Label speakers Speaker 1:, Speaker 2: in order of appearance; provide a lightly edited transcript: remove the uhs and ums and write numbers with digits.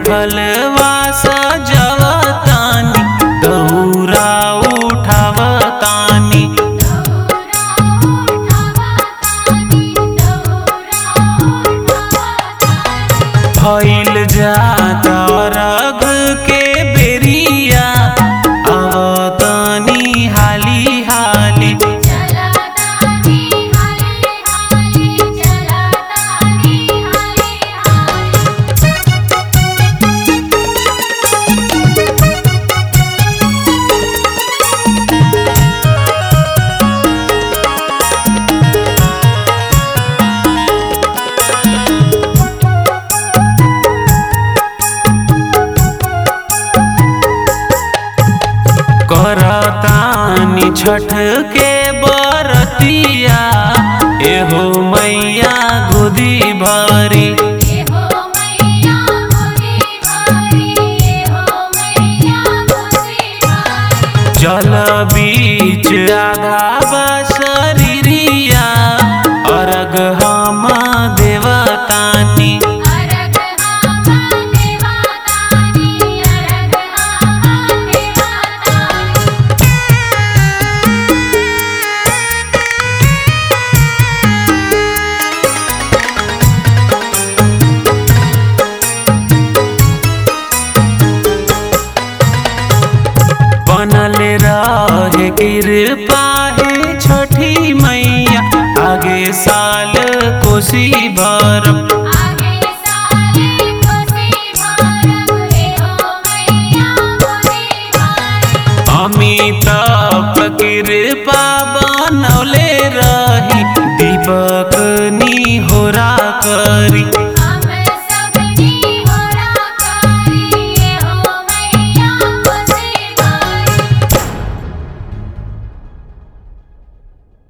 Speaker 1: फलवा सजवतानी दौरा उठावतानी। भइल जाता रग के बेरिया आवतानी हाली हाली। करतानी छठ के बरतिया एहो मैया गोदी भरी। जल बीच आधा बशरीरिया अर्घ हम देवतानी। बनल रहे कृपा है छठी मैया आगे साल कोसी भरम। अमित कृपा